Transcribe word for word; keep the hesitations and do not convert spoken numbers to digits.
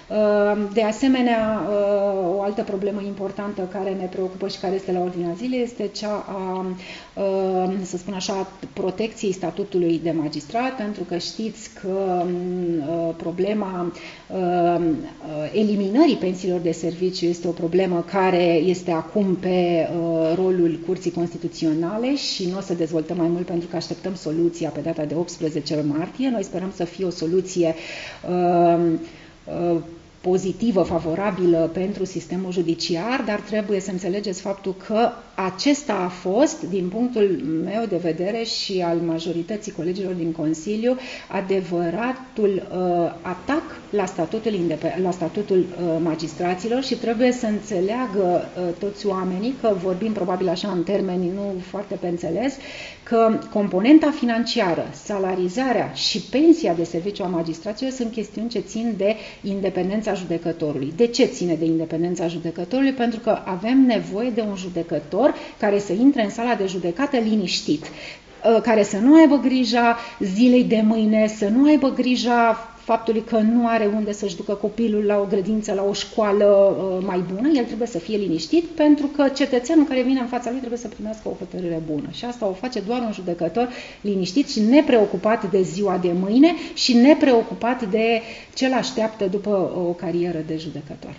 De asemenea, o altă problemă importantă care ne preocupă și care este la ordinea zilei este cea a, să spun așa, protecției statutului de magistrat, pentru că știți că problema eliminării pensiilor de serviciu este o problemă care este acum pe rolul Curții Constituționale și nu o să dezvoltăm mai mult pentru că așteptăm soluția pe data de optsprezece martie. Noi sperăm să fie o soluție pozitivă, favorabilă pentru sistemul judiciar, dar trebuie să înțelegeți faptul că acesta a fost, din punctul meu de vedere și al majorității colegilor din Consiliu, adevăratul uh, atac la statutul, la statutul uh, magistraților și trebuie să înțeleagă uh, toți oamenii, că vorbim probabil așa în termeni nu foarte pe înțeles, că componenta financiară, salarizarea și pensia de serviciu a magistraților sunt chestiuni ce țin de independența judecătorului. De ce ține de independența judecătorului? Pentru că avem nevoie de un judecător care să intre în sala de judecată liniștit, care să nu aibă grija zilei de mâine, să nu aibă grija faptului că nu are unde să-și ducă copilul la o grădință, la o școală mai bună. El trebuie să fie liniștit pentru că cetățeanul care vine în fața lui trebuie să primească o hotărâre bună. Și asta o face doar un judecător liniștit și nepreocupat de ziua de mâine și nepreocupat de ce l-așteaptă după o carieră de judecător.